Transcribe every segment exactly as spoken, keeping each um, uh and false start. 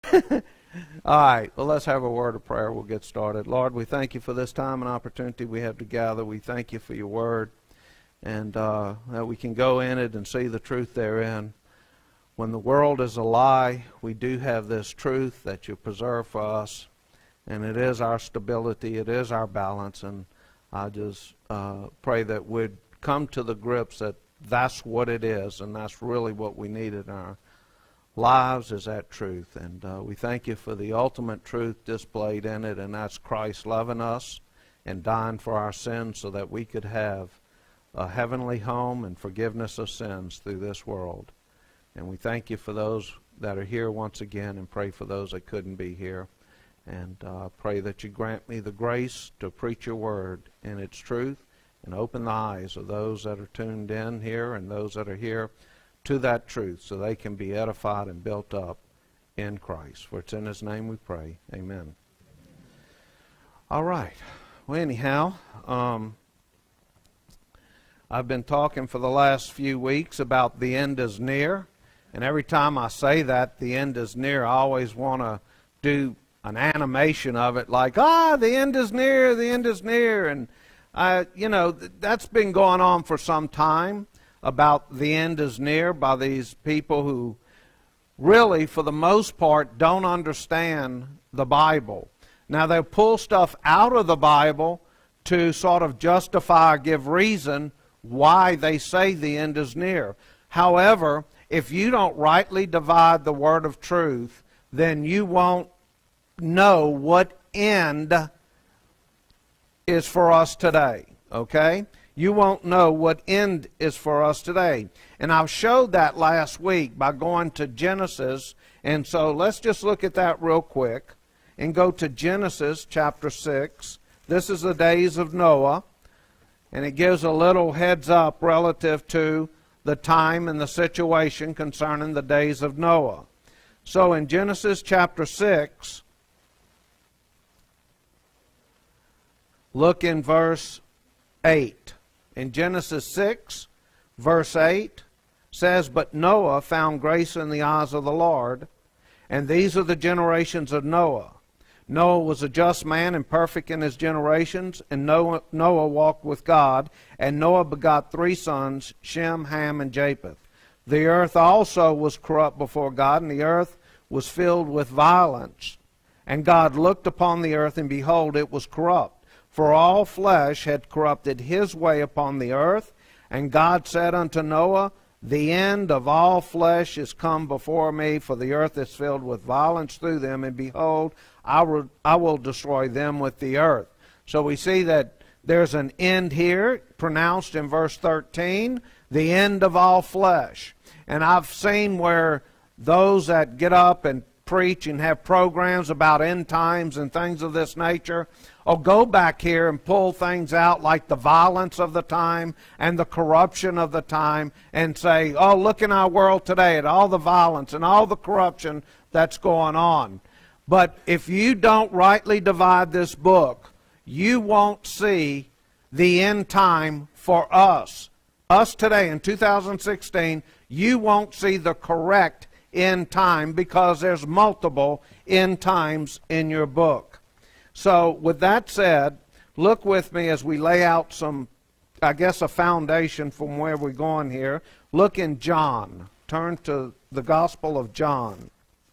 All right, well, let's have a word of prayer. We'll get started. Lord, we thank you for this time and opportunity we have to gather. We thank you for your word, and uh, that we can go in it and see the truth therein. When the world is a lie, we do have this truth that you preserve for us, and it is our stability, it is our balance, and I just uh, pray that we'd come to the grips that that's what it is, and that's really what we need in our lives, is that truth. And uh, we thank you for the ultimate truth displayed in it, and that's Christ loving us and dying for our sins so that we could have a heavenly home and forgiveness of sins through this world. And we thank you for those that are here once again, and pray for those that couldn't be here. And uh, pray that you grant me the grace to preach your word in its truth, and open the eyes of those that are tuned in here and those that are here to that truth, so they can be edified and built up in Christ. For it's in his name we pray. Amen. All right. Well, anyhow, um, I've been talking for the last few weeks about the end is near. And every time I say that, the end is near, I always want to do an animation of it, like, ah, the end is near, the end is near. And, I, you know, that's been going on for some time, about the end is near, by these people who really, for the most part, don't understand the Bible. Now, they pull stuff out of the Bible to sort of justify or give reason why they say the end is near. However, if you don't rightly divide the word of truth, then you won't know what end is for us today, okay? You won't know what end is for us today. And I showed that last week by going to Genesis, and so let's just look at that real quick and go to Genesis chapter six. This is the days of Noah, and it gives a little heads up relative to the time and the situation concerning the days of Noah. So in Genesis chapter six, look in verse eight. In Genesis six, verse eight, says, "But Noah found grace in the eyes of the Lord, and these are the generations of Noah. Noah was a just man and perfect in his generations, and Noah, Noah walked with God, and Noah begot three sons, Shem, Ham, and Japheth. The earth also was corrupt before God, and the earth was filled with violence. And God looked upon the earth, and behold, it was corrupt, for all flesh had corrupted his way upon the earth. And God said unto Noah, The end of all flesh is come before me, for the earth is filled with violence through them, and behold, I will, I will destroy them with the earth." So we see that there's an end here, pronounced in verse thirteen, the end of all flesh. And I've seen where those that get up and preach and have programs about end times and things of this nature, or go back here and pull things out like the violence of the time and the corruption of the time, and say, oh, look in our world today at all the violence and all the corruption that's going on. But if you don't rightly divide this book, you won't see the end time for us. Us today in two thousand sixteen, you won't see the correct end time, because there's multiple end times in your book. So with that said, look with me as we lay out some, I guess, a foundation from where we're going here. Look in John. Turn to the Gospel of John.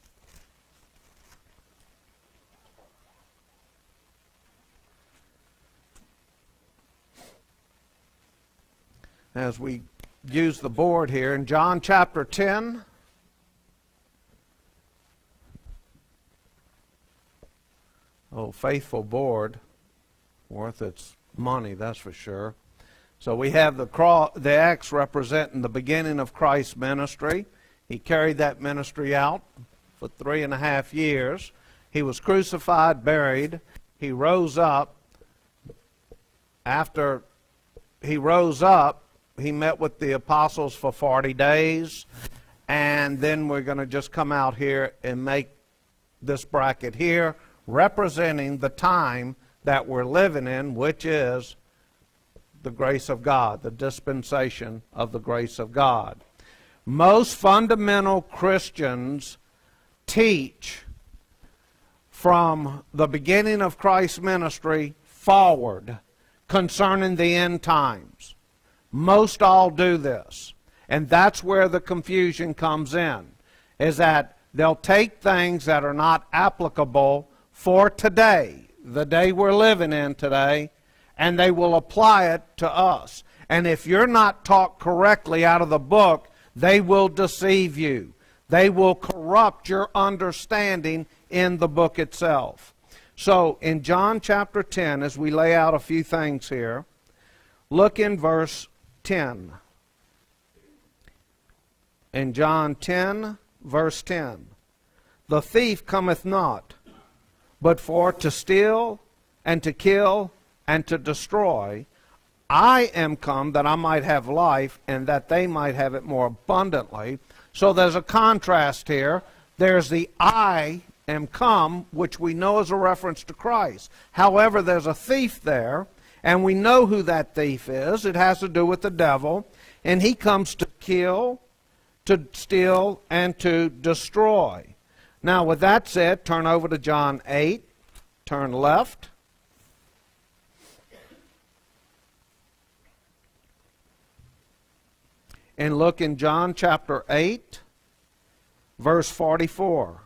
As we use the board here, in John chapter ten, oh, faithful board, worth its money, that's for sure. So we have the cross, the X representing the beginning of Christ's ministry. He carried that ministry out for three and a half years. He was crucified, buried. He rose up. After he rose up, he met with the apostles for forty days. And then we're going to just come out here and make this bracket here, representing the time that we're living in, which is the grace of God, the dispensation of the grace of God. Most fundamental Christians teach from the beginning of Christ's ministry forward concerning the end times. Most all do this. And that's where the confusion comes in, is that they'll take things that are not applicable for today, the day we're living in today, and they will apply it to us. And if you're not taught correctly out of the book, they will deceive you. They will corrupt your understanding in the book itself. So in John chapter ten, as we lay out a few things here, look in verse ten. In John ten, verse ten, the thief cometh not, but for to steal, and to kill, and to destroy. I am come that I might have life, and that they might have it more abundantly. So there's a contrast here. There's the I am come, which we know is a reference to Christ. However, there's a thief there, and we know who that thief is. It has to do with the devil, and he comes to kill, to steal, and to destroy. Now, with that said, turn over to John eight. Turn left. And look in John chapter eight, verse forty-four.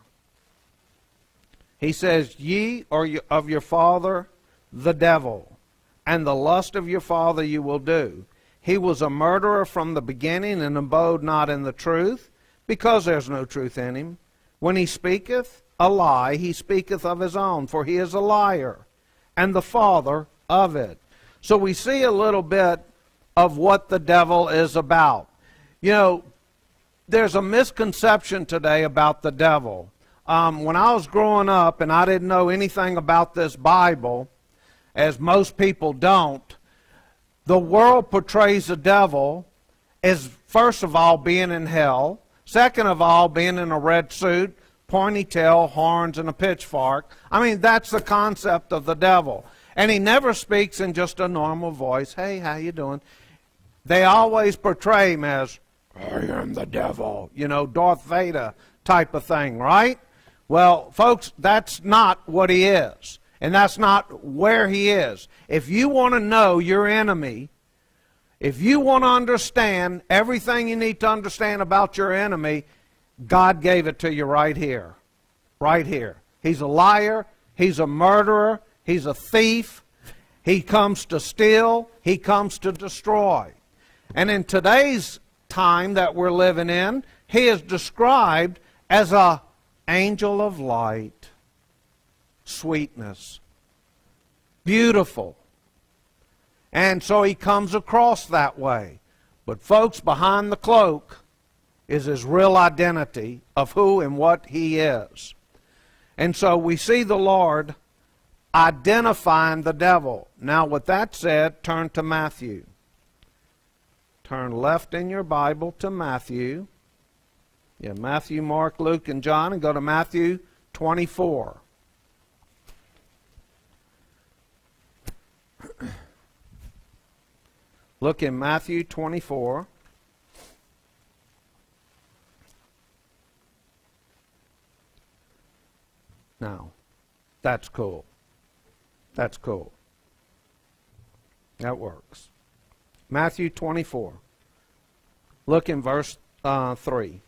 He says, ye are of your father the devil, and the lust of your father you will do. He was a murderer from the beginning, and abode not in the truth, because there is no truth in him. When he speaketh a lie, he speaketh of his own, for he is a liar, and the father of it. So we see a little bit of what the devil is about. You know, there's a misconception today about the devil. Um, when I was growing up and I didn't know anything about this Bible, as most people don't, the world portrays the devil as, first of all, being in hell. Second of all, being in a red suit, pointy tail, horns, and a pitchfork. I mean, that's the concept of the devil. And he never speaks in just a normal voice. Hey, how you doing? They always portray him as, I am the devil. You know, Darth Vader type of thing, right? Well, folks, that's not what he is. And that's not where he is. If you want to know your enemy, if you want to understand everything you need to understand about your enemy, God gave it to you right here. Right here. He's a liar. He's a murderer. He's a thief. He comes to steal. He comes to destroy. And in today's time that we're living in, he is described as an angel of light. Sweetness. Beautiful. And so he comes across that way. But folks, behind the cloak is his real identity of who and what he is. And so we see the Lord identifying the devil. Now with that said, turn to Matthew. Turn left in your Bible to Matthew. Yeah, Matthew, Mark, Luke, and John, and go to Matthew twenty-four. Look in Matthew twenty-four. Now, that's cool. That's cool. That works. Matthew twenty-four. Look in verse uh, three.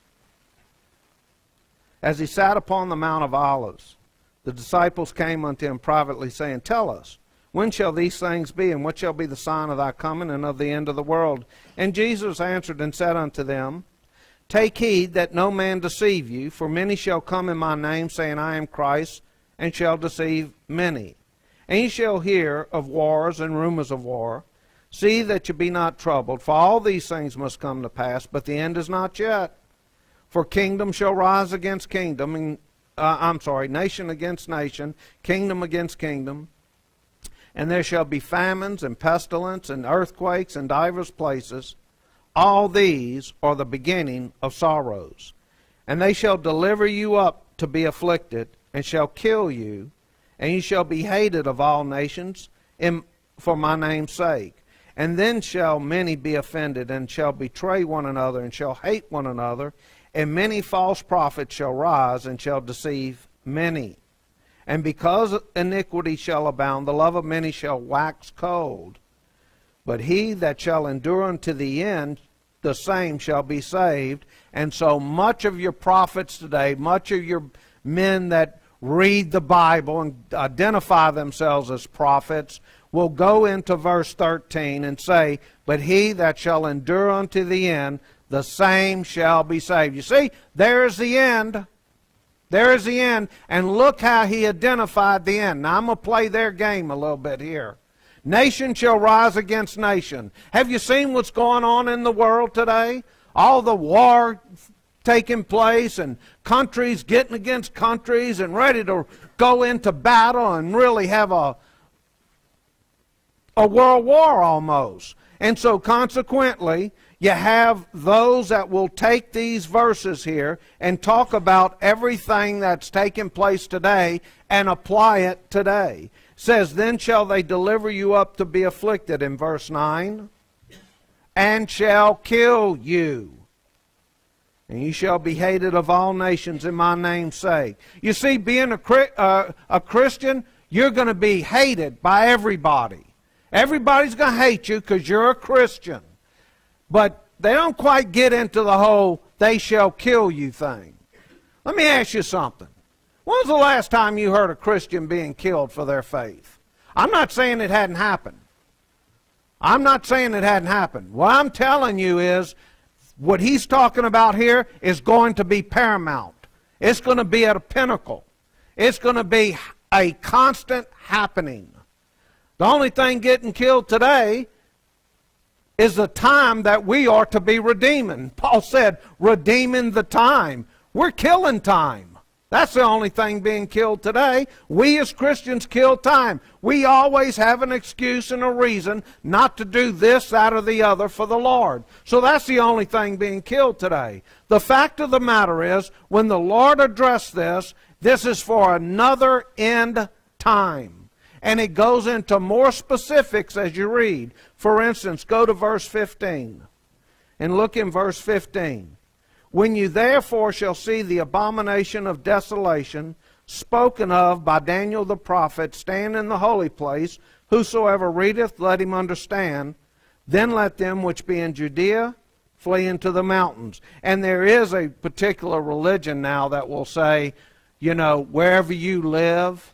As he sat upon the Mount of Olives, the disciples came unto him privately, saying, Tell us, when shall these things be, and what shall be the sign of thy coming and of the end of the world? And Jesus answered and said unto them, Take heed that no man deceive you, for many shall come in my name, saying, I am Christ, and shall deceive many. And ye shall hear of wars and rumors of war. See that you be not troubled, for all these things must come to pass, but the end is not yet. For kingdom shall rise against kingdom, and, uh, I'm sorry, nation against nation, kingdom against kingdom. And there shall be famines and pestilence and earthquakes in divers places. All these are the beginning of sorrows. And they shall deliver you up to be afflicted, and shall kill you, and ye shall be hated of all nations in, for my name's sake. And then shall many be offended, and shall betray one another, and shall hate one another. And many false prophets shall rise, and shall deceive many. And because iniquity shall abound, the love of many shall wax cold. But he that shall endure unto the end, the same shall be saved. And so much of your prophets today, much of your men that read the Bible and identify themselves as prophets, will go into verse thirteen and say, but he that shall endure unto the end, the same shall be saved. You see, there's the end. There is the end. And look how he identified the end. Now I'm going to play their game a little bit here. Nation shall rise against nation. Have you seen what's going on in the world today? All the war taking place and countries getting against countries and ready to go into battle and really have a, a world war almost. And so consequently, you have those that will take these verses here and talk about everything that's taking place today and apply it today. It says, then shall they deliver you up to be afflicted, in verse nine, and shall kill you. And you shall be hated of all nations in my name's sake. You see, being a, uh, a Christian, you're going to be hated by everybody. Everybody's going to hate you because you're a Christian. But they don't quite get into the whole they shall kill you thing. Let me ask you something. When was the last time you heard a Christian being killed for their faith? I'm not saying it hadn't happened. I'm not saying it hadn't happened. What I'm telling you is what he's talking about here is going to be paramount. It's going to be at a pinnacle. It's going to be a constant happening. The only thing getting killed today is the time that we are to be redeeming. Paul said, redeeming the time. We're killing time. That's the only thing being killed today. We as Christians kill time. We always have an excuse and a reason not to do this, that, or the other for the Lord. So that's the only thing being killed today. The fact of the matter is, when the Lord addressed this, this is for another end time. And it goes into more specifics as you read. For instance, go to verse fifteen. And look in verse fifteen. When you therefore shall see the abomination of desolation spoken of by Daniel the prophet stand in the holy place, whosoever readeth, let him understand. Then let them which be in Judea flee into the mountains. And there is a particular religion now that will say, you know, wherever you live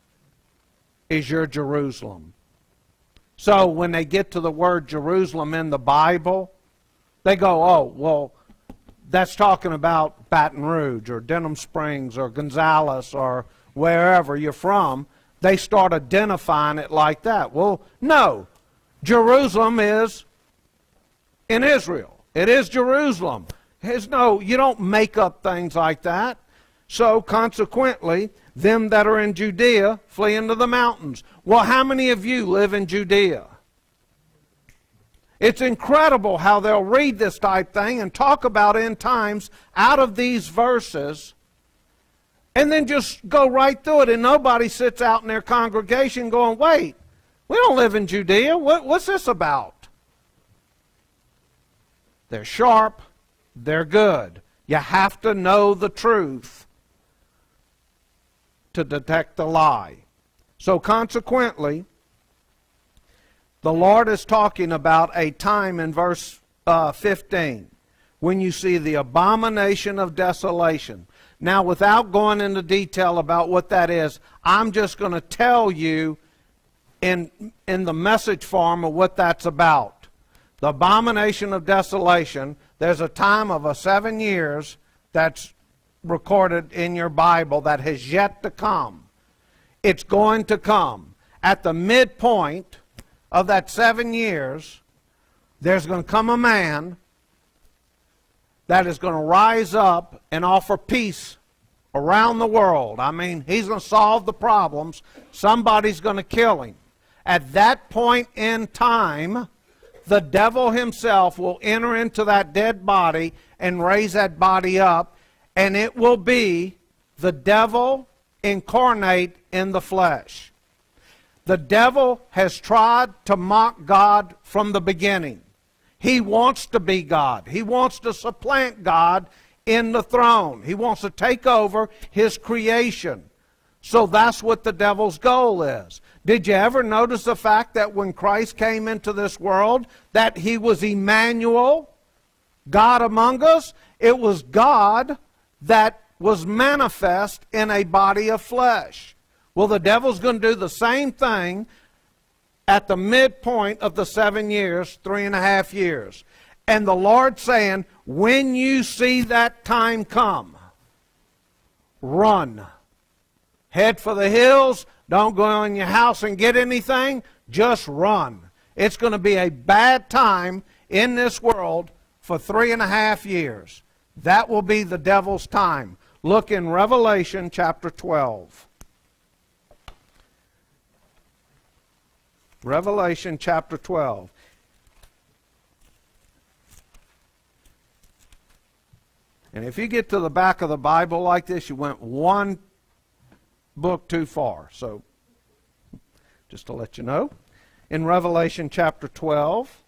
is your Jerusalem. So when they get to the word Jerusalem in the Bible, they go, oh, well, that's talking about Baton Rouge or Denham Springs or Gonzales or wherever you're from. They start identifying it like that. Well, no. Jerusalem is in Israel. It is Jerusalem. There's no, you don't make up things like that. So consequently, them that are in Judea flee into the mountains. Well, how many of you live in Judea? It's incredible how they'll read this type thing and talk about end times out of these verses and then just go right through it, and nobody sits out in their congregation going, wait, we don't live in Judea. What, what's this about? They're sharp. They're good. You have to know the truth to detect the lie. So consequently, the Lord is talking about a time in verse uh, fifteen when you see the abomination of desolation. Now, without going into detail about what that is, I'm just going to tell you in, in the message form of what that's about. The abomination of desolation, there's a time of a seven years that's recorded in your Bible that has yet to come. It's going to come. At the midpoint of that seven years, there's going to come a man that is going to rise up and offer peace around the world. I mean, he's going to solve the problems. Somebody's going to kill him. At that point in time, the devil himself will enter into that dead body and raise that body up, and it will be the devil incarnate in the flesh. The devil has tried to mock God from the beginning. He wants to be God. He wants to supplant God in the throne. He wants to take over his creation. So that's what the devil's goal is. Did you ever notice the fact that when Christ came into this world, that he was Emmanuel, God among us? It was God that was manifest in a body of flesh. Well, the devil's going to do the same thing at the midpoint of the seven years, three and a half years. And the Lord saying, when you see that time come, run. Head for the hills. Don't go in your house and get anything. Just run. It's going to be a bad time in this world for three and a half years. That will be the devil's time. Look in Revelation chapter twelve. Revelation chapter twelve. And if you get to the back of the Bible like this, you went one book too far. So, just to let you know, in Revelation chapter twelve,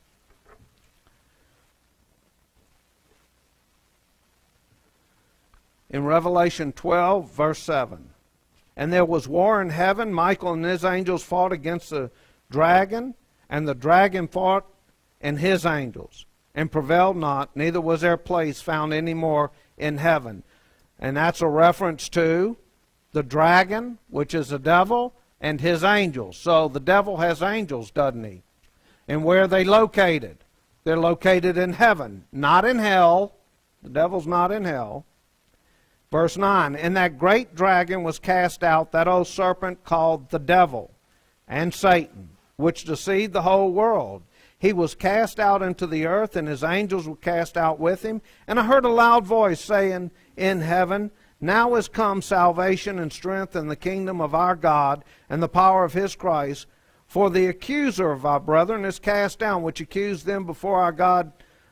in Revelation twelve, verse seven, and there was war in heaven. Michael and his angels fought against the dragon, and the dragon fought and his angels, and prevailed not, neither was their place found any more in heaven. And that's a reference to the dragon, which is the devil, and his angels. So the devil has angels, doesn't he? And where are they located? They're located in heaven, not in hell. The devil's not in hell. Verse nine, and that great dragon was cast out, that old serpent called the devil and Satan, which deceived the whole world. He was cast out into the earth, and his angels were cast out with him. And I heard a loud voice saying in heaven, now is come salvation and strength and the kingdom of our God and the power of his Christ. For the accuser of our brethren is cast down, which accused them before our God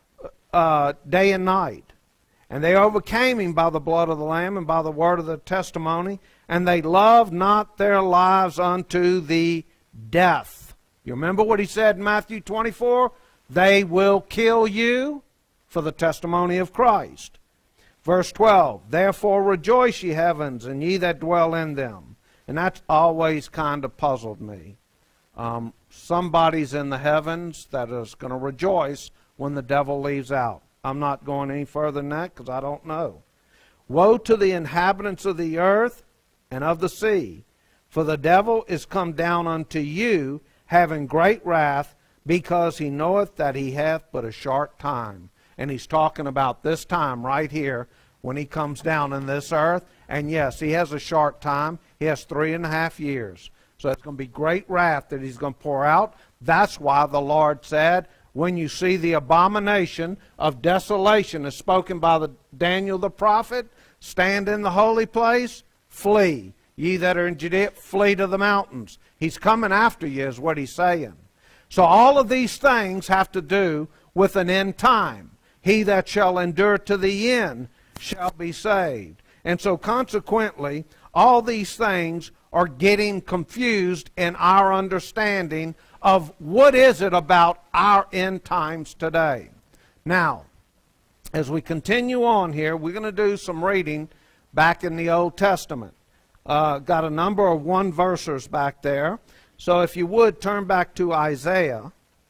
uh, day and night. And they overcame him by the blood of the Lamb and by the word of the testimony, and they loved not their lives unto the death. You remember what he said in Matthew twenty-four? They will kill you for the testimony of Christ. Verse twelve, therefore rejoice, ye heavens, and ye that dwell in them. And that's always kind of puzzled me. Um, somebody's in the heavens that is going to rejoice when the devil leaves out. I'm not going any further than that because I don't know. Woe to the inhabitants of the earth and of the sea, for the devil is come down unto you, having great wrath, because he knoweth that he hath but a short time. And he's talking about this time right here when he comes down in this earth. And yes, he has a short time. He has three and a half years. So it's going to be great wrath that he's going to pour out. That's why the Lord said, when you see the abomination of desolation as spoken by the Daniel the prophet, stand in the holy place, flee. Ye that are in Judea, flee to the mountains. He's coming after you is what he's saying. So all of these things have to do with an end time. He that shall endure to the end shall be saved. And so consequently, all these things are getting confused in our understanding of what is it about our end times today. Now, as we continue on here, we're going to do some reading back in the Old Testament. Uh, got a number of one-versers back there. So if you would, turn back to Isaiah.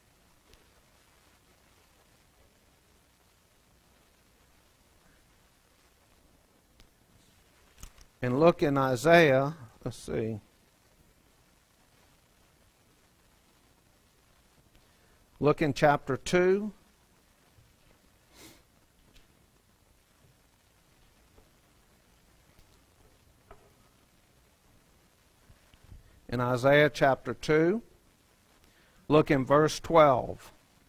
And look in Isaiah, let's see. Look in chapter two. In Isaiah chapter two, look in verse twelve.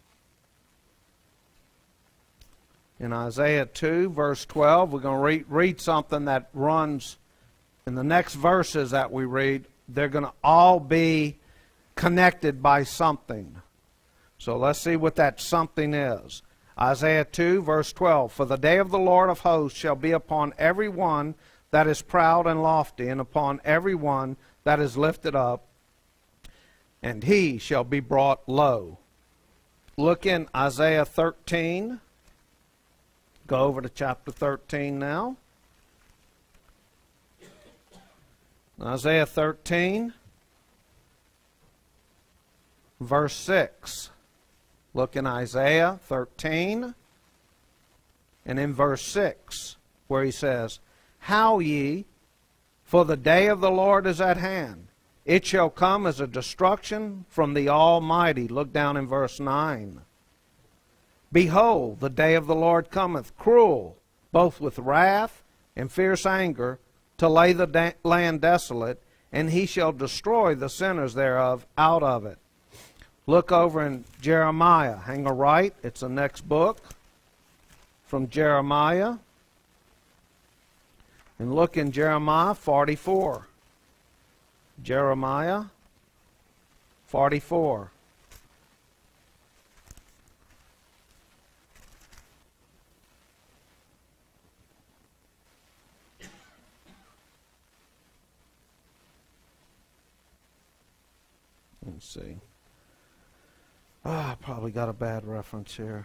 In Isaiah two, verse twelve, we're going to read, read something that runs in the next verses that we read. They're going to all be connected by something. So let's see what that something is. Isaiah two, verse twelve. For the day of the Lord of hosts shall be upon every one that is proud and lofty, and upon every one that is lifted up, and he shall be brought low. Look in Isaiah thirteen. Go over to chapter thirteen now. Isaiah thirteen, verse six. Look in Isaiah thirteen, and in verse six, where he says, Howl ye, for the day of the Lord is at hand. It shall come as a destruction from the Almighty. Look down in verse nine. Behold, the day of the Lord cometh, cruel, both with wrath and fierce anger, to lay the da- land desolate, and he shall destroy the sinners thereof out of it. Look over in Jeremiah. Hang a right. It's the next book from Jeremiah. And look in Jeremiah forty-four. Jeremiah forty-four. Let's see. Ah, oh, probably got a bad reference here.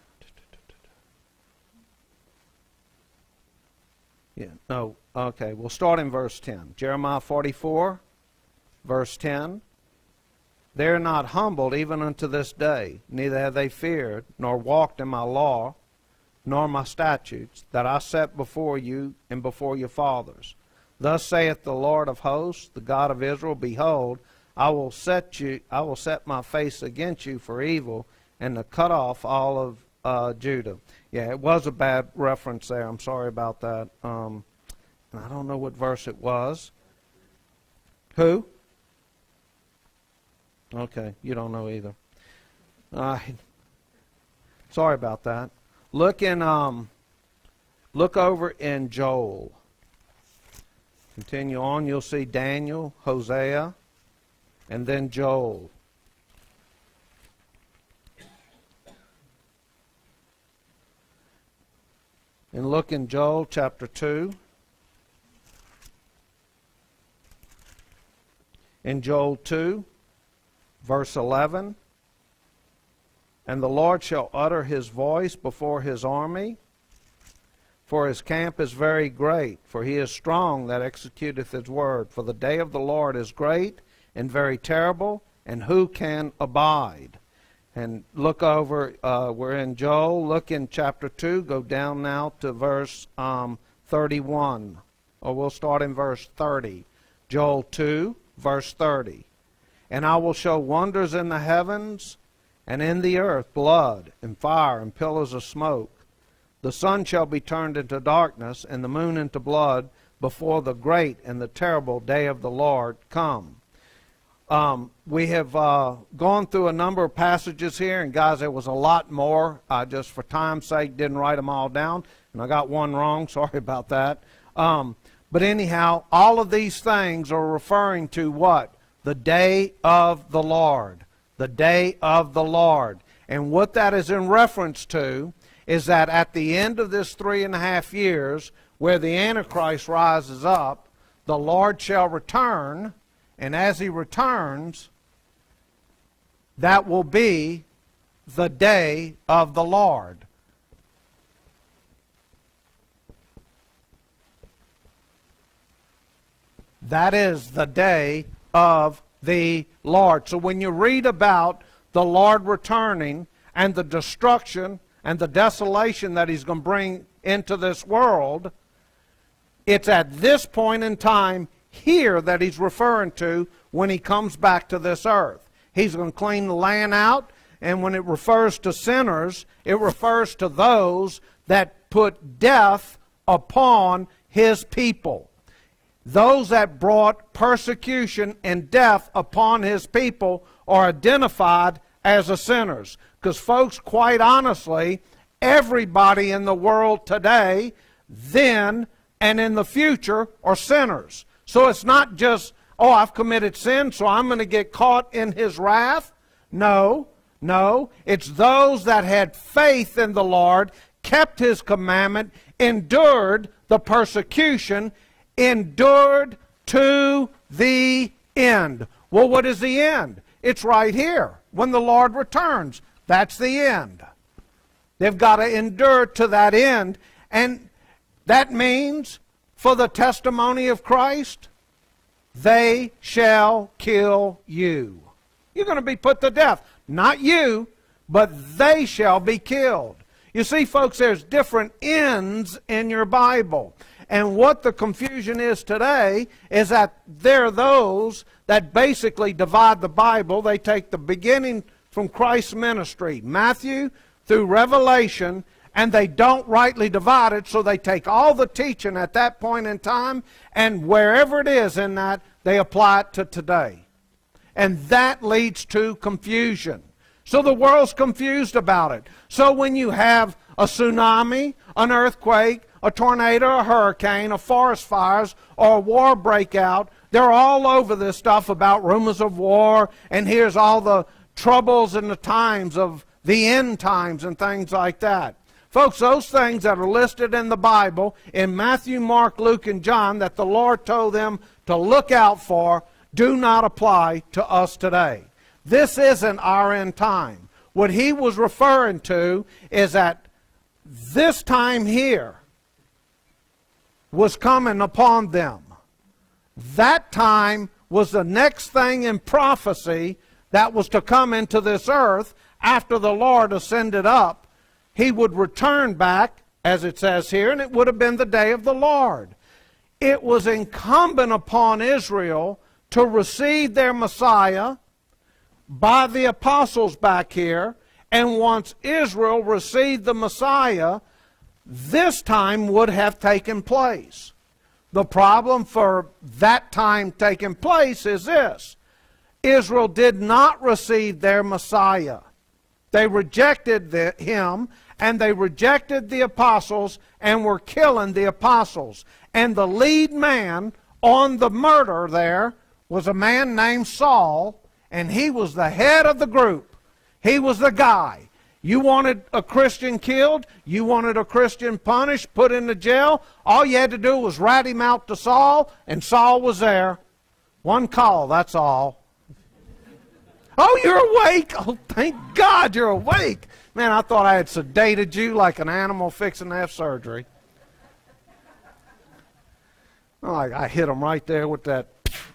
Yeah, no, okay, we'll start in verse ten. Jeremiah forty-four, verse ten. They are not humbled even unto this day, neither have they feared, nor walked in my law, nor my statutes, that I set before you and before your fathers. Thus saith the Lord of hosts, the God of Israel, Behold, I will set you, I will set my face against you for evil, and to cut off all of uh, Judah. Yeah, it was a bad reference there. I'm sorry about that. Um, and I don't know what verse it was. Who? Okay, you don't know either. Uh, sorry about that. Look in, um, look over in Joel. Continue on. You'll see Daniel, Hosea, and then Joel. And look in Joel chapter two. In Joel two, verse eleven. And the Lord shall utter his voice before his army, for his camp is very great, for he is strong that executeth his word. For the day of the Lord is great and very terrible, and who can abide? And look over, uh, we're in Joel, look in chapter two, go down now to verse um, thirty-one. Or we'll start in verse thirty. Joel two, verse thirty. And I will show wonders in the heavens and in the earth, blood and fire and pillars of smoke. The sun shall be turned into darkness and the moon into blood before the great and the terrible day of the Lord come. Um, we have uh, gone through a number of passages here, and guys, there was a lot more. I just, for time's sake, didn't write them all down, and I got one wrong. Sorry about that. Um, but anyhow, all of these things are referring to what? The day of the Lord. The day of the Lord. And what that is in reference to is that at the end of this three and a half years, where the Antichrist rises up, the Lord shall return. And as he returns, that will be the day of the Lord. That is the day of the Lord. So when you read about the Lord returning and the destruction and the desolation that he's going to bring into this world, it's at this point in time here that he's referring to when he comes back to this earth. He's going to clean the land out, and when it refers to sinners, it refers to those that put death upon his people. Those that brought persecution and death upon his people are identified as the sinners. Because folks, quite honestly, everybody in the world today, then and in the future, are sinners. So it's not just, oh, I've committed sin, so I'm going to get caught in his wrath. No, no. It's those that had faith in the Lord, kept his commandment, endured the persecution, endured to the end. Well, what is the end? It's right here. When the Lord returns, that's the end. They've got to endure to that end. And that means, for the testimony of Christ, they shall kill you. You're going to be put to death. Not you, but they shall be killed. You see, folks, there's different ends in your Bible. And what the confusion is today is that there are those that basically divide the Bible. They take the beginning from Christ's ministry, Matthew through Revelation, and they don't rightly divide it, so they take all the teaching at that point in time, and wherever it is in that, they apply it to today. And that leads to confusion. So the world's confused about it. So when you have a tsunami, an earthquake, a tornado, a hurricane, a forest fires, or a war breakout, they're all over this stuff about rumors of war, and here's all the troubles and the times of the end times and things like that. Folks, those things that are listed in the Bible, in Matthew, Mark, Luke, and John, that the Lord told them to look out for, do not apply to us today. This isn't our end time. What he was referring to is that this time here was coming upon them. That time was the next thing in prophecy that was to come into this earth after the Lord ascended up. He would return back, as it says here, and it would have been the day of the Lord. It was incumbent upon Israel to receive their Messiah by the apostles back here, and once Israel received the Messiah, this time would have taken place. The problem for that time taking place is this: Israel did not receive their Messiah. They rejected the, him, and they rejected the apostles and were killing the apostles. And the lead man on the murder there was a man named Saul, and he was the head of the group. He was the guy. You wanted a Christian killed, you wanted a Christian punished, put into jail, all you had to do was rat him out to Saul, and Saul was there. One call, that's all. Oh, you're awake. Oh, thank God you're awake. Man, I thought I had sedated you like an animal fixing to have surgery. Oh, I, I hit him right there with that.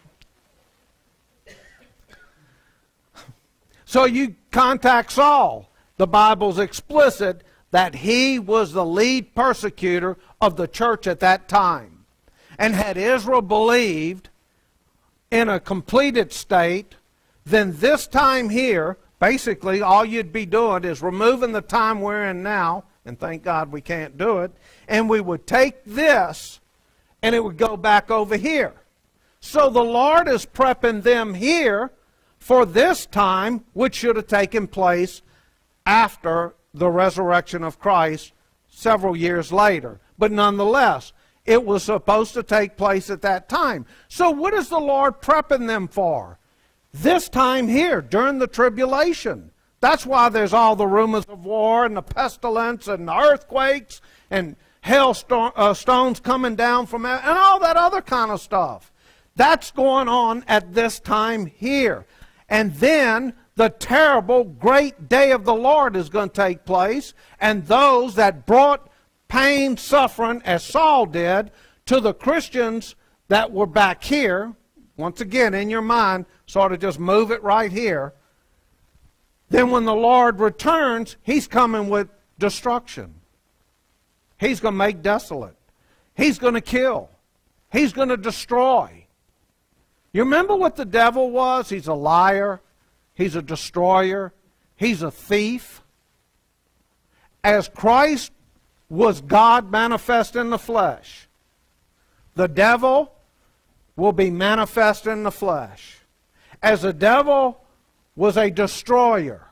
So you contact Saul. The Bible's explicit that he was the lead persecutor of the church at that time. And had Israel believed in a completed state, then this time here, basically all you'd be doing is removing the time we're in now, and thank God we can't do it, and we would take this and it would go back over here. So the Lord is prepping them here for this time, which should have taken place after the resurrection of Christ several years later. But nonetheless, it was supposed to take place at that time. So what is the Lord prepping them for? This time here, during the tribulation. That's why there's all the rumors of war and the pestilence and the earthquakes and hailstones uh, coming down from heaven and all that other kind of stuff. That's going on at this time here. And then the terrible great day of the Lord is going to take place, and those that brought pain, suffering, as Saul did, to the Christians that were back here, once again in your mind, sort of just move it right here, then when the Lord returns, he's coming with destruction. He's going to make desolate. He's going to kill. He's going to destroy. You remember what the devil was? He's a liar. He's a destroyer. He's a thief. As Christ was God manifest in the flesh, the devil will be manifest in the flesh. As the devil was a destroyer,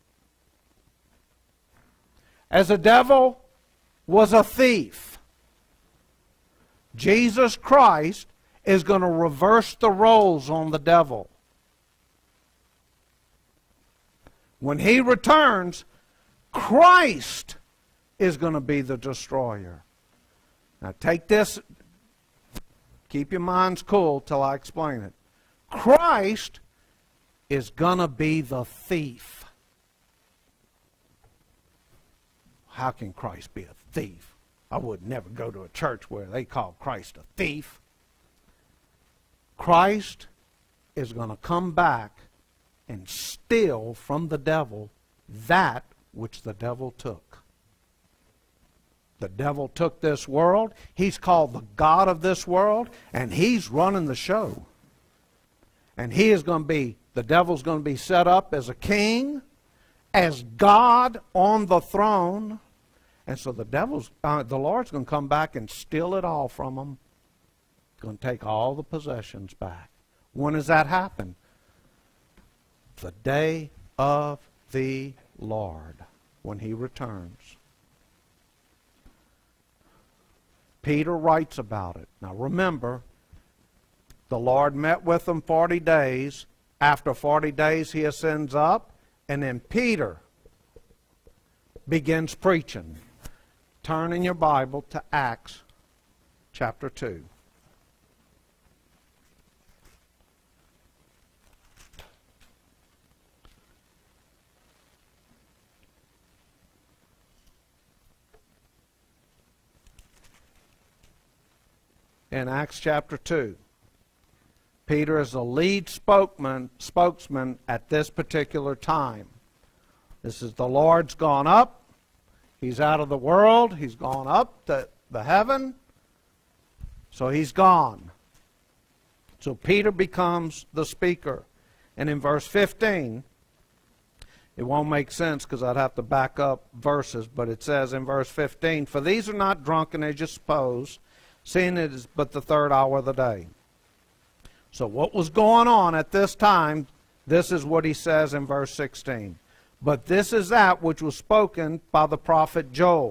as the devil was a thief, Jesus Christ is going to reverse the roles on the devil. When he returns, Christ is going to be the destroyer. Now take this, keep your minds cool till I explain it. Christ is going to be the thief. How can Christ be a thief? I would never go to a church where they call Christ a thief. Christ is going to come back and steal from the devil that which the devil took. The devil took this world. He's called the God of this world, and he's running the show. And he is going to be, the devil's going to be set up as a king, as God on the throne. And so the devil's, uh, the Lord's going to come back and steal it all from him. Going to take all the possessions back. When does that happen? The day of the Lord, when he returns. Peter writes about it. Now remember, the Lord met with them forty days. After forty days he ascends up, and then Peter begins preaching. Turn in your Bible to Acts chapter two. In Acts chapter two, Peter is the lead spokesman, spokesman at this particular time. This is the Lord's gone up. He's out of the world. He's gone up to the heaven. So he's gone. So Peter becomes the speaker. And in verse fifteen, it won't make sense because I'd have to back up verses, but it says in verse fifteen, "For these are not drunken as you suppose, seeing it is but the third hour of the day." So what was going on at this time, this is what he says in verse sixteen. "But this is that which was spoken by the prophet Joel.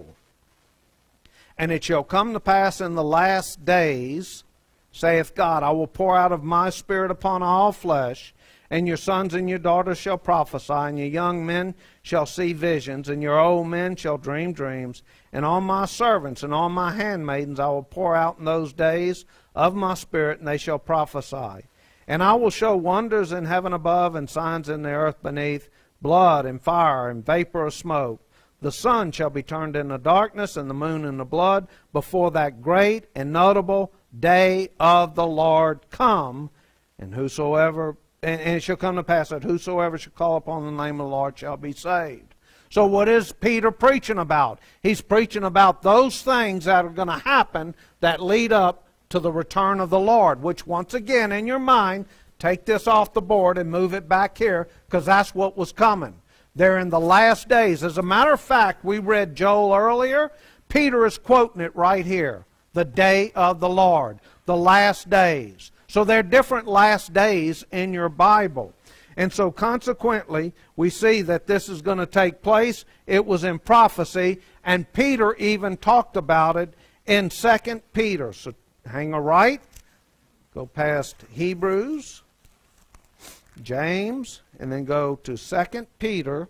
And it shall come to pass in the last days, saith God, I will pour out of my Spirit upon all flesh, and your sons and your daughters shall prophesy, and your young men shall see visions, and your old men shall dream dreams. And on my servants and on my handmaidens I will pour out in those days of my Spirit, and they shall prophesy. And I will show wonders in heaven above, and signs in the earth beneath, blood and fire and vapor of smoke. The sun shall be turned into darkness, and the moon into blood, before that great and notable day of the Lord come. And whosoever And, and it shall come to pass that whosoever shall call upon the name of the Lord shall be saved." So what is Peter preaching about? He's preaching about those things that are going to happen that lead up to the return of the Lord, which once again in your mind, take this off the board and move it back here, because that's what was coming. They're in the last days. As a matter of fact, we read Joel earlier. Peter is quoting it right here. The day of the Lord. The last days. So there are different last days in your Bible. And so consequently, we see that this is going to take place. It was in prophecy, and Peter even talked about it in Second Peter. So hang a right, go past Hebrews, James, and then go to Second Peter.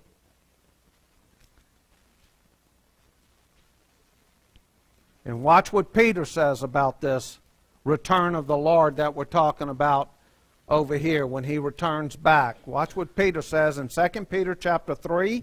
And watch what Peter says about this return of the Lord that we're talking about over here when he returns back. Watch what Peter says in Second Peter chapter three.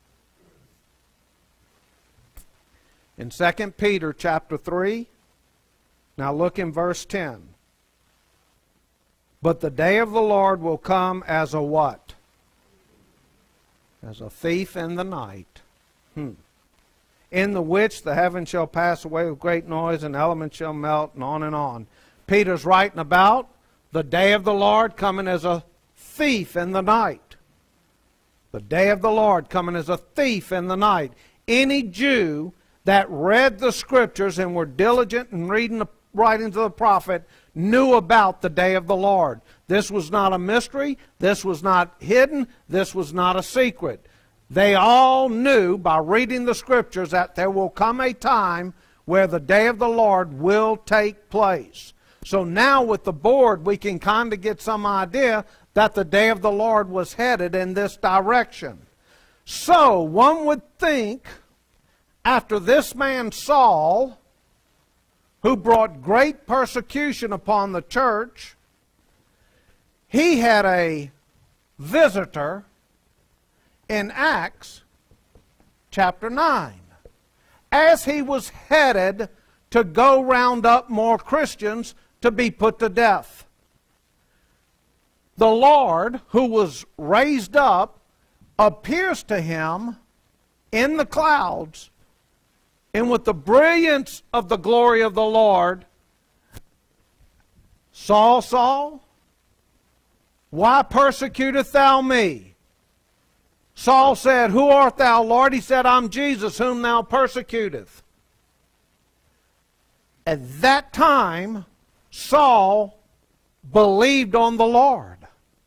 In Second Peter chapter three, now look in verse ten. "But the day of the Lord will come as a" what? "As a thief in the night. Hmm. In the which the heavens shall pass away with great noise, and elements shall melt," and on and on. Peter's writing about the day of the Lord coming as a thief in the night. The day of the Lord coming as a thief in the night. Any Jew that read the Scriptures and were diligent in reading the writings of the prophet knew about the day of the Lord. This was not a mystery. This was not hidden. This was not a secret. They all knew by reading the Scriptures that there will come a time where the day of the Lord will take place. So now with the board we can kind of get some idea that the day of the Lord was headed in this direction. So one would think after this man Saul, who brought great persecution upon the church, he had a visitor in Acts chapter nine. As he was headed to go round up more Christians to be put to death. the Lord, who was raised up, appears to him in the clouds, and with the brilliance of the glory of the Lord, Saul, Saul, why persecutest thou me? Saul said, Who art thou, Lord? He said, I'm Jesus, whom thou persecutest. At that time, Saul believed on the Lord.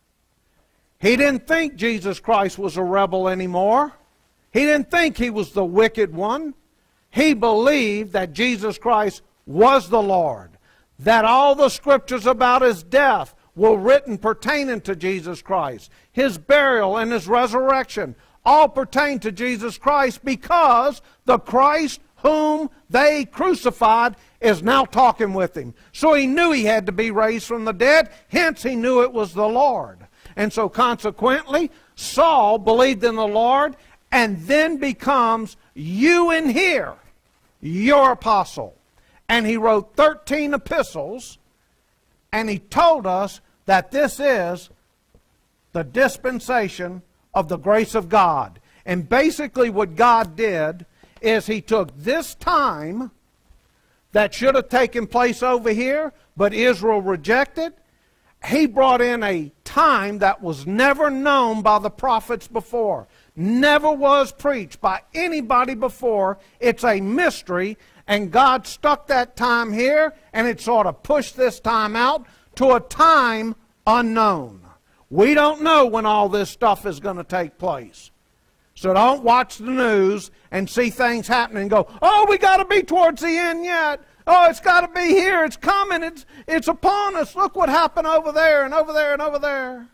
He didn't think Jesus Christ was a rebel anymore. He didn't think he was the wicked one. He believed that Jesus Christ was the Lord, that all the scriptures about his death were written pertaining to Jesus Christ. His burial and his resurrection all pertain to Jesus Christ, because the Christ whom they crucified is now talking with him. So he knew he had to be raised from the dead. Hence he knew it was the Lord. And so consequently, Saul believed in the Lord and then becomes, you in here, your apostle. And he wrote thirteen epistles, and he told us that this is the dispensation of the grace of God. And basically what God did is he took this time that should have taken place over here, but Israel rejected. He brought in a time that was never known by the prophets before, never was preached by anybody before. It's a mystery, and God stuck that time here, and it sort of pushed this time out to a time unknown. We don't know when all this stuff is going to take place. So don't watch the news and see things happening and go, oh, we got to be towards the end yet. Oh, it's got to be here. It's coming. It's, it's upon us. Look what happened over there and over there and over there.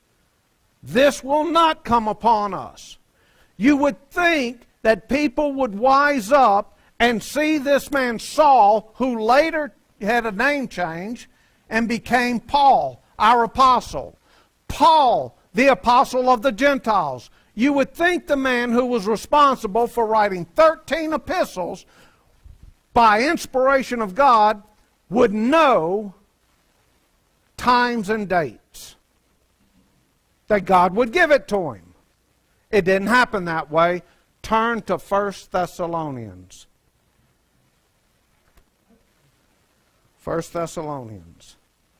This will not come upon us. You would think that people would wise up and see this man Saul, who later had a name change and became Paul, our apostle. Paul, the apostle of the Gentiles. You would think the man who was responsible for writing thirteen epistles by inspiration of God would know times and dates, that God would give it to him. It didn't happen that way. Turn to First Thessalonians. First Thessalonians.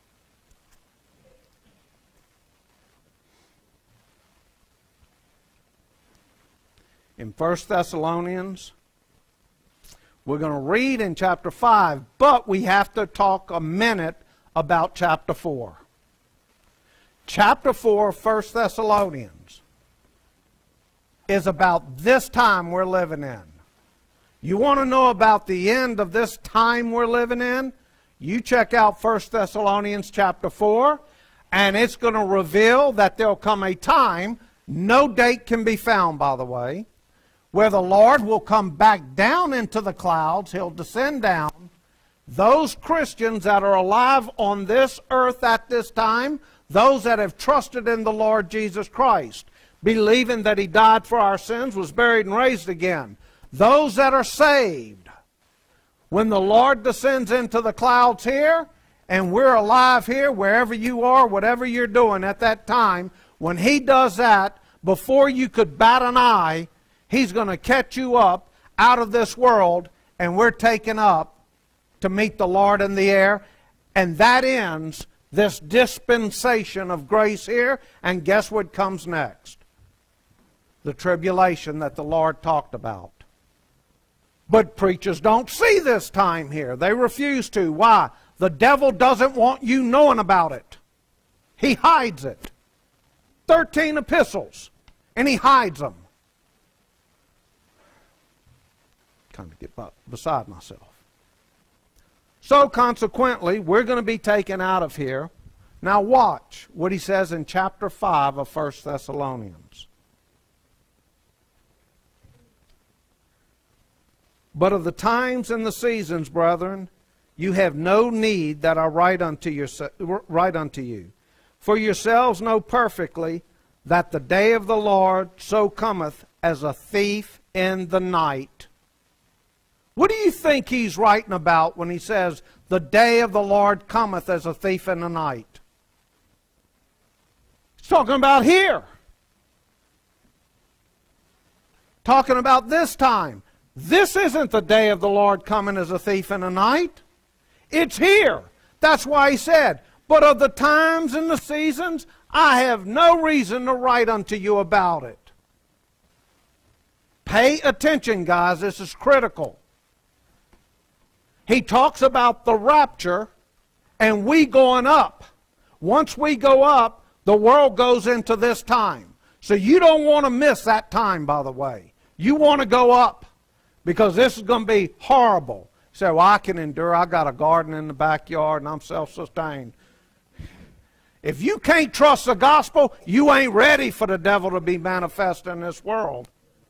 In First Thessalonians, we're going to read in chapter five, but we have to talk a minute about chapter four. Chapter four, First Thessalonians, is about this time we're living in. You want to know about the end of this time we're living in? You check out First Thessalonians chapter four, and it's going to reveal that there'll come a time, no date can be found, by the way, where the Lord will come back down into the clouds. He'll descend down. Those Christians that are alive on this earth at this time, those that have trusted in the Lord Jesus Christ, believing that he died for our sins, was buried and raised again. Those that are saved, when the Lord descends into the clouds here, and we're alive here, wherever you are, whatever you're doing at that time, when he does that, before you could bat an eye, he's going to catch you up out of this world, and we're taken up to meet the Lord in the air. And that ends this dispensation of grace here. And guess what comes next? The tribulation that the Lord talked about. But preachers don't see this time here. They refuse to. Why? The devil doesn't want you knowing about it. He hides it. Thirteen epistles, and he hides them. Kind of get beside myself. So consequently, we're going to be taken out of here. Now watch what he says in chapter five of First Thessalonians. But of the times and the seasons, brethren, you have no need that I write unto, your, write unto you. For yourselves know perfectly that the day of the Lord so cometh as a thief in the night. What do you think he's writing about when he says, the day of the Lord cometh as a thief in the night? It's talking about here. Talking about this time. This isn't the day of the Lord coming as a thief in the night. It's here. That's why he said, but of the times and the seasons, I have no reason to write unto you about it. Pay attention, guys. This is critical. He talks about the rapture and we going up. Once we go up, the world goes into this time. So you don't want to miss that time, by the way. You want to go up because this is going to be horrible. You say, well, I can endure. I got a garden in the backyard and I'm self-sustained. If you can't trust the gospel, you ain't ready for the devil to be manifest in this world.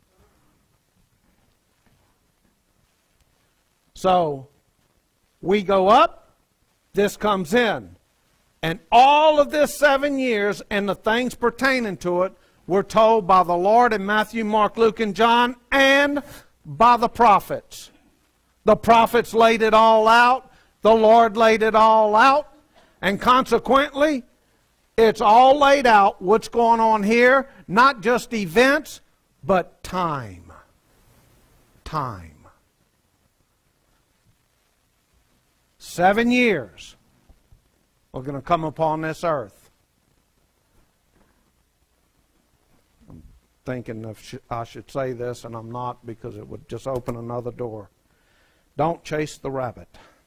So, we go up, this comes in. And all of this seven years and the things pertaining to it were told by the Lord in Matthew, Mark, Luke, and John, and by the prophets. The prophets laid it all out. The Lord laid it all out. And consequently, it's all laid out what's going on here. Not just events, but time. Time. Seven years are going to come upon this earth. I'm thinking if I should say this, and I'm not, because it would just open another door. Don't chase the rabbit.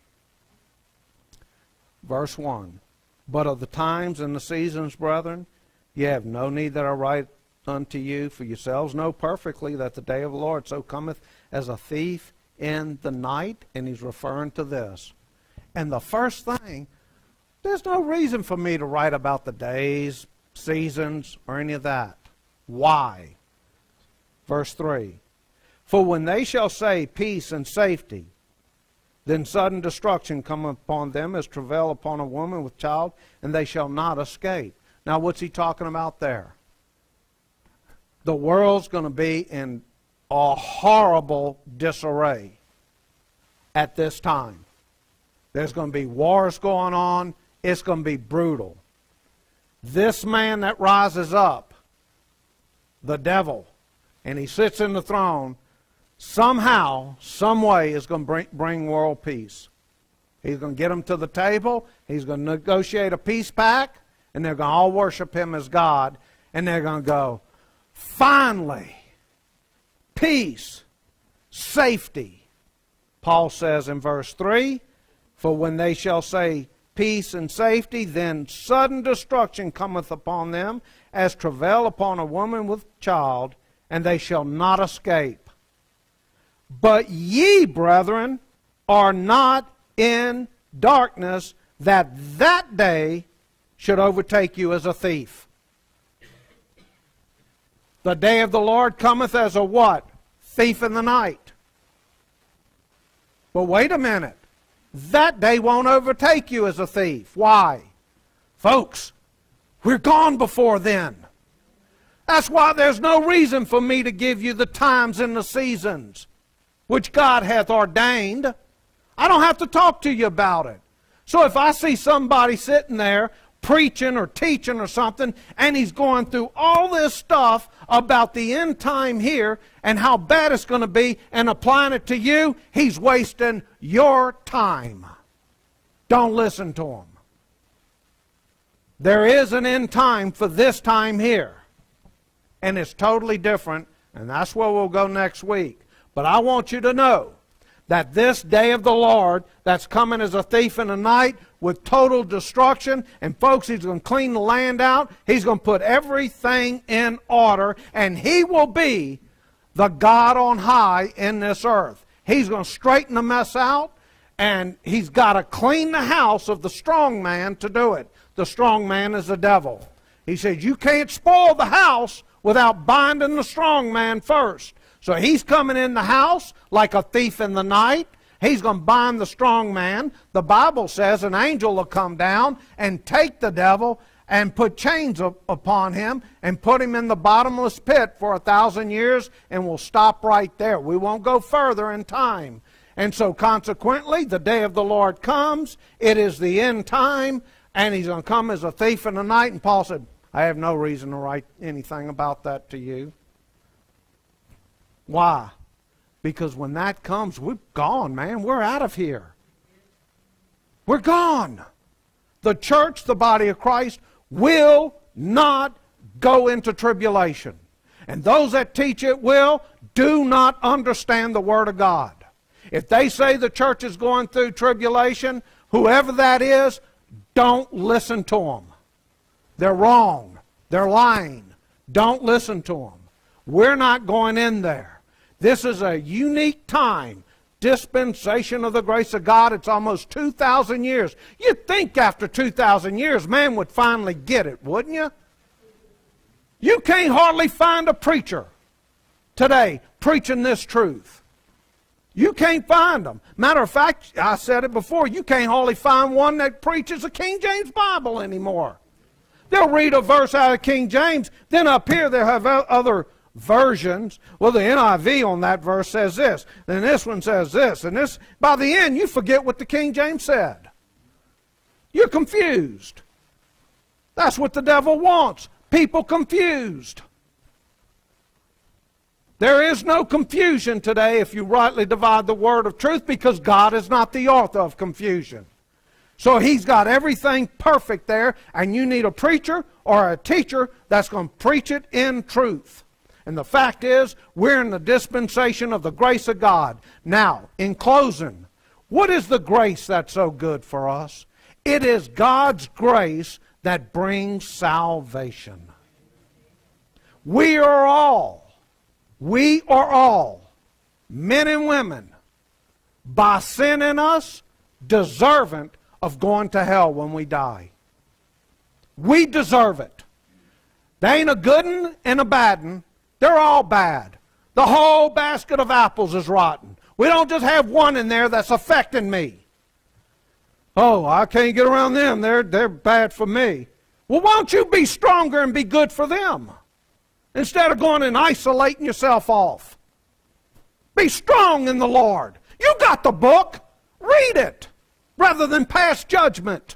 Verse one. But of the times and the seasons, brethren, ye have no need that I write unto you, for yourselves know perfectly that the day of the Lord so cometh as a thief in the night. And he's referring to this. And the first thing, there's no reason for me to write about the days, seasons, or any of that. Why? Verse three. For when they shall say peace and safety, then sudden destruction come upon them as travail upon a woman with child, and they shall not escape. Now what's he talking about there? The world's going to be in a horrible disarray at this time. There's going to be wars going on. It's going to be brutal. This man that rises up, the devil, and he sits in the throne, somehow, some way is going to bring, bring world peace. He's going to get them to the table. He's going to negotiate a peace pact, and they're going to all worship him as God. And they're going to go, finally, peace, safety. Paul says in verse three, for when they shall say peace and safety, then sudden destruction cometh upon them, as travail upon a woman with child, and they shall not escape. But ye, brethren, are not in darkness, that that day should overtake you as a thief. The day of the Lord cometh as a what? Thief in the night. But wait a minute. That day won't overtake you as a thief. Why? Folks, we're gone before then. That's why there's no reason for me to give you the times and the seasons which God hath ordained. I don't have to talk to you about it. So if I see somebody sitting there preaching or teaching or something, and he's going through all this stuff about the end time here and how bad it's going to be and applying it to you, he's wasting your time. Don't listen to him. There is an end time for this time here. And it's totally different, and that's where we'll go next week. But I want you to know that this day of the Lord that's coming as a thief in the night with total destruction, and folks, he's going to clean the land out. He's going to put everything in order, and he will be the God on high in this earth. He's going to straighten the mess out, and he's got to clean the house of the strong man to do it. The strong man is the devil. He says, you can't spoil the house without binding the strong man first. So he's coming in the house like a thief in the night. He's going to bind the strong man. The Bible says an angel will come down and take the devil and put chains up upon him and put him in the bottomless pit for a thousand years, and we'll stop right there. We won't go further in time. And so consequently, the day of the Lord comes. It is the end time, and he's going to come as a thief in the night. And Paul said, I have no reason to write anything about that to you. Why? Because when that comes, we're gone, man. We're out of here. We're gone. The church, the body of Christ, will not go into tribulation. And those that teach it will do not understand the Word of God. If they say the church is going through tribulation, whoever that is, don't listen to them. They're wrong. They're lying. Don't listen to them. We're not going in there. This is a unique time. Dispensation of the grace of God. It's almost two thousand years. You'd think after two thousand years, man would finally get it, wouldn't you? You can't hardly find a preacher today preaching this truth. You can't find them. Matter of fact, I said it before, you can't hardly find one that preaches the King James Bible anymore. They'll read a verse out of King James, then up here they'll have other versions. Well, the N I V on that verse says this, then this one says this, and this. By the end, you forget what the King James said. You're confused. That's what the devil wants. People confused. There is no confusion today if you rightly divide the word of truth, because God is not the author of confusion. So He's got everything perfect there, and you need a preacher or a teacher that's going to preach it in truth. And the fact is, we're in the dispensation of the grace of God. Now, in closing, what is the grace that's so good for us? It is God's grace that brings salvation. We are all, we are all, men and women, by sin in us, deserving of going to hell when we die. We deserve it. There ain't a good one and a bad one. They're all bad. The whole basket of apples is rotten. We don't just have one in there that's affecting me. Oh, I can't get around them. They're, they're bad for me. Well, why don't you be stronger and be good for them? Instead of going and isolating yourself off. Be strong in the Lord. You got the book. Read it rather than pass judgment.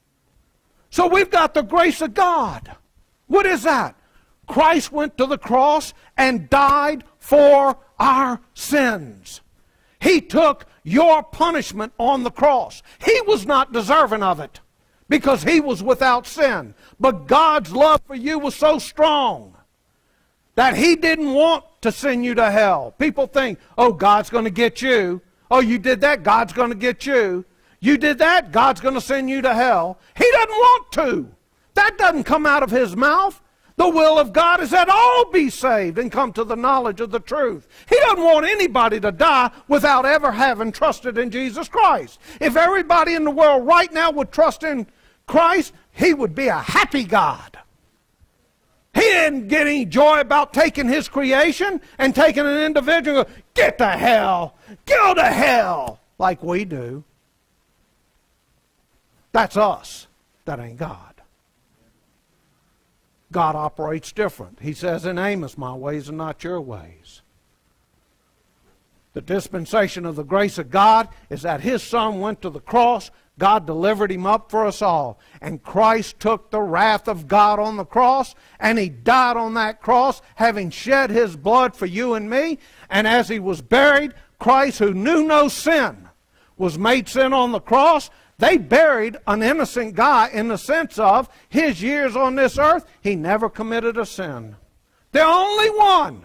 So we've got the grace of God. What is that? Christ went to the cross and died for our sins. He took your punishment on the cross. He was not deserving of it because He was without sin. But God's love for you was so strong that He didn't want to send you to hell. People think, oh, God's going to get you. Oh, you did that, God's going to get you. You did that, God's going to send you to hell. He doesn't want to. That doesn't come out of His mouth. The will of God is that all be saved and come to the knowledge of the truth. He doesn't want anybody to die without ever having trusted in Jesus Christ. If everybody in the world right now would trust in Christ, He would be a happy God. He didn't get any joy about taking His creation and taking an individual and go, get to hell, go to hell, like we do. That's us. That ain't God. God operates different. He says in Amos, my ways are not your ways. The dispensation of the grace of God is that His Son went to the cross. God delivered Him up for us all. And Christ took the wrath of God on the cross, and He died on that cross, having shed His blood for you and me. And as He was buried, Christ, who knew no sin, was made sin on the cross. They buried an innocent guy in the sense of His years on this earth, He never committed a sin. The only one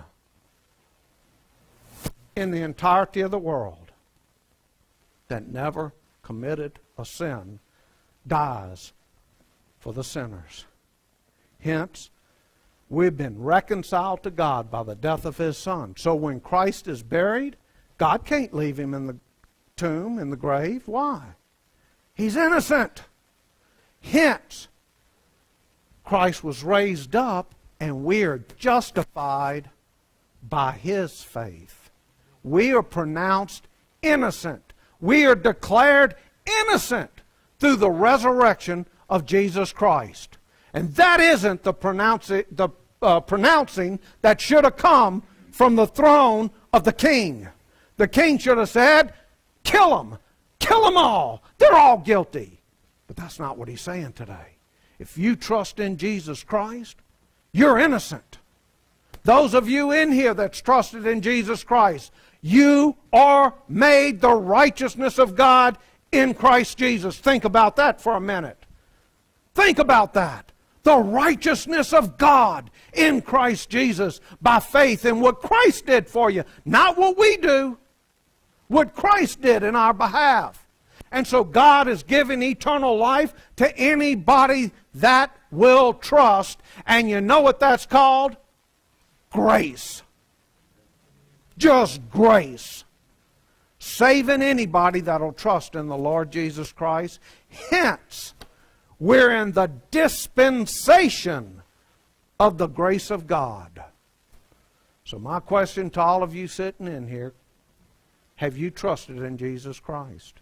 in the entirety of the world that never committed a sin dies for the sinners. Hence, we've been reconciled to God by the death of His Son. So when Christ is buried, God can't leave Him in the tomb, in the grave. Why? He's innocent. Hence, Christ was raised up, and we are justified by His faith. We are pronounced innocent. We are declared innocent through the resurrection of Jesus Christ. And that isn't the, pronouncing, the uh, pronouncing that should have come from the throne of the king. The king should have said, kill them. Kill them all. They're all guilty. But that's not what He's saying today. If you trust in Jesus Christ, you're innocent. Those of you in here that's trusted in Jesus Christ, you are made the righteousness of God in Christ Jesus. Think about that for a minute. Think about that. The righteousness of God in Christ Jesus by faith in what Christ did for you. Not what we do. What Christ did in our behalf. And so God is giving eternal life to anybody that will trust. And you know what that's called? Grace. Just grace. Saving anybody that'll trust in the Lord Jesus Christ. Hence, we're in the dispensation of the grace of God. So my question to all of you sitting in here, have you trusted in Jesus Christ?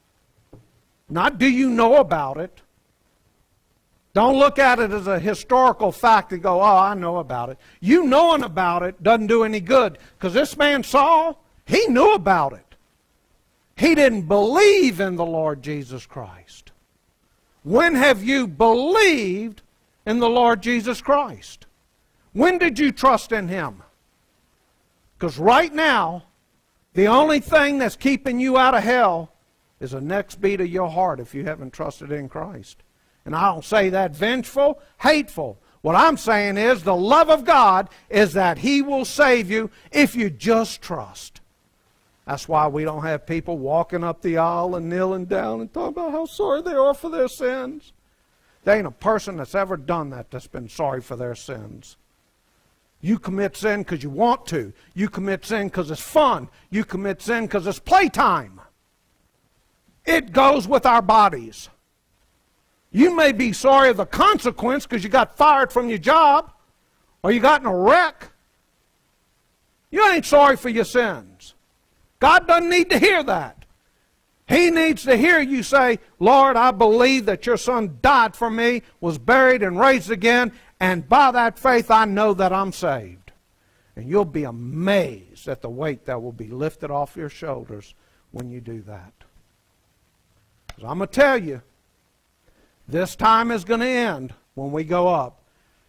Not do you know about it. Don't look at it as a historical fact and go, oh, I know about it. You knowing about it doesn't do any good. Because this man Saul, he knew about it. He didn't believe in the Lord Jesus Christ. When have you believed in the Lord Jesus Christ? When did you trust in Him? Because right now, the only thing that's keeping you out of hell is the next beat of your heart if you haven't trusted in Christ. And I don't say that vengeful, hateful. What I'm saying is the love of God is that He will save you if you just trust. That's why we don't have people walking up the aisle and kneeling down and talking about how sorry they are for their sins. There ain't a person that's ever done that that's been sorry for their sins. You commit sin because you want to. You commit sin because it's fun. You commit sin because it's playtime. It goes with our bodies. You may be sorry of the consequence because you got fired from your job or you got in a wreck. You ain't sorry for your sins. God doesn't need to hear that. He needs to hear you say, Lord, I believe that your Son died for me, was buried and raised again, and by that faith I know that I'm saved. And you'll be amazed at the weight that will be lifted off your shoulders when you do that. Because I'm going to tell you, this time is going to end when we go up.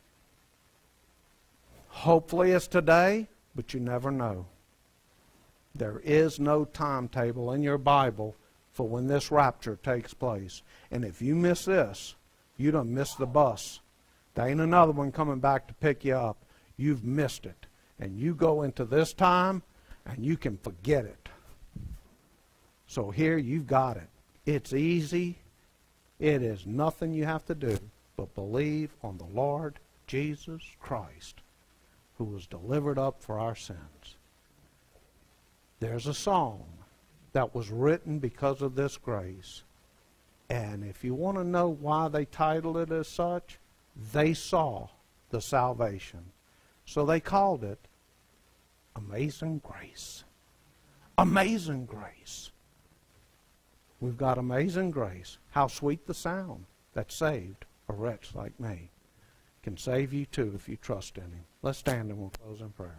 Hopefully it's today, but you never know. There is no timetable in your Bible for when this rapture takes place. And if you miss this, you done missed the bus. There ain't another one coming back to pick you up. You've missed it. And you go into this time, and you can forget it. So here you've got it. It's easy. It is nothing you have to do but believe on the Lord Jesus Christ, who was delivered up for our sins. There's a song that was written because of this grace. And if you want to know why they titled it as such, they saw the salvation. So they called it Amazing Grace. Amazing Grace. We've got amazing grace. How sweet the sound that saved a wretch like me. Can save you too if you trust in Him. Let's stand and we'll close in prayer.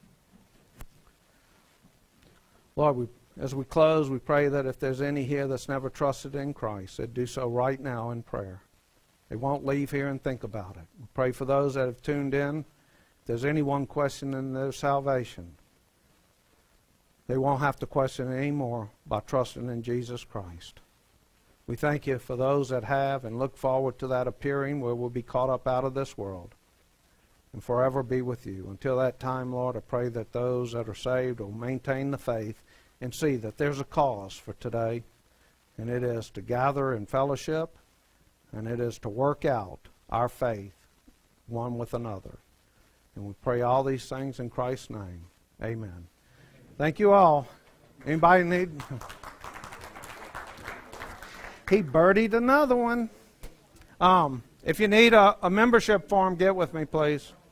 Lord, we, as we close, we pray that if there's any here that's never trusted in Christ, they'd do so right now in prayer. They won't leave here and think about it. We pray for those that have tuned in. If there's anyone questioning their salvation, they won't have to question it anymore by trusting in Jesus Christ. We thank you for those that have and look forward to that appearing where we'll be caught up out of this world and forever be with you. Until that time, Lord, I pray that those that are saved will maintain the faith and see that there's a cause for today, and it is to gather in fellowship, and it is to work out our faith one with another. And we pray all these things in Christ's name. Amen. Thank you all. Anybody need? He birdied another one. Um, if you need a, a membership form, get with me, please.